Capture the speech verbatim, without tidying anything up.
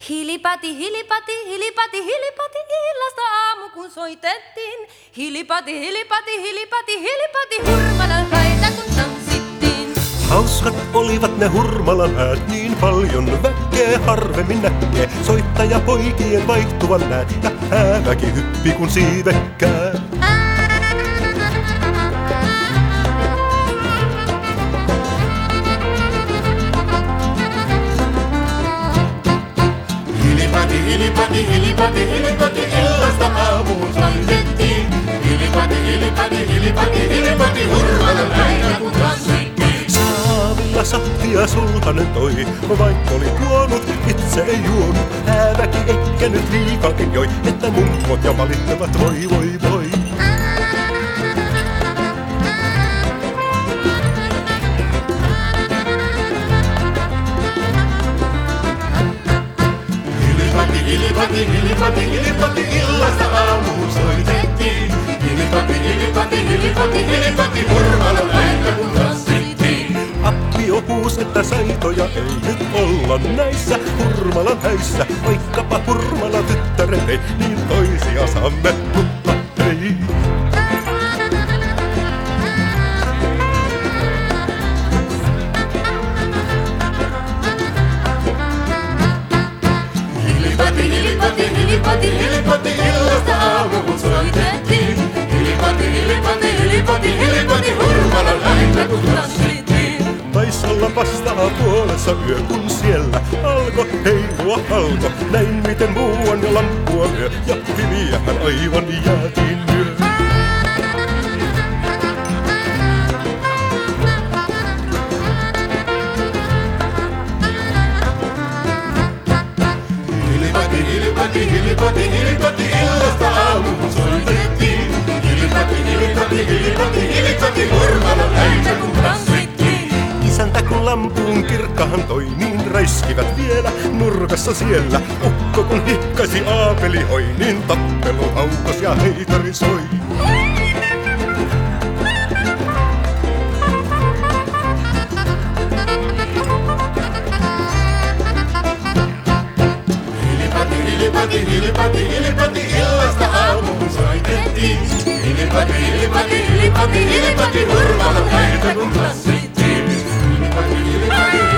Hilipati, hilipati, hilipati, hilipati, illasta aamu kun soitettiin. Hilipati, hilipati, hilipati, hilipati, Hurmalan häitä kun tanssittiin. Hauskat olivat ne Hurmalan häät, niin paljon väkeä harvemmin näkee. Soittaja poikien vaihtuvan näet, ja hääväki hyppi kun siivekkää. Hilipati, hilipati, hilipati, illasta aamuun soitettiin. Hilipati, hilipati, hilipati, hilipati, Hurmalan häitä kun tanssittiin. Saavilla sahtia sulhanen toi, vaikka oli tuonut, itse ei juonut. Hääväki eikä nyt liikakin joi, että mummot ja valittavat voi voi voi. Hilipati, hilipati, hilipati, illasta aamuun soitettiin. Hilipati, hilipati, hilipati, hilipati, Hurmalan häitä kun tanssittiin. Appio huus, että saitoja ei nyt olla näissä Hurmalan häissä. Vaikkapa Hurmalan tyttären ei, niin toisia saamme, mutta ei. Hilipati, hilipati, hilipati, illasta aamuun soitettiin. Hilipati, hilipati, hilipati, hilipati, Hurmalan häitä kun tanssittiin. Taisi olla vastaa puolessa yö, kun siellä alko heilua alko. Näin miten muuan ja lamppua myö, ja hyviähän aivan jäätiin myö. Hilipati, hilipati, hilipati, illasta aamuun soitettiin. Hilipati, hilipati, hilipati, hilipati, Hurmalan häitä kun tanssittiin. Isäntä kun lampuun kirkkahan toi, niin räiskivät vielä nurkassa siellä. Ukko kun hihkaisi aapeli hoi, niin tappelu haukos ja heitari soi. Hilipati, hilipati, hilipati, illasta aamuun soitettiin. Hilipati, hilipati, hilipati, hilipati, Hurmalan häitä kun tanssittiin. Hilipati, hilipati,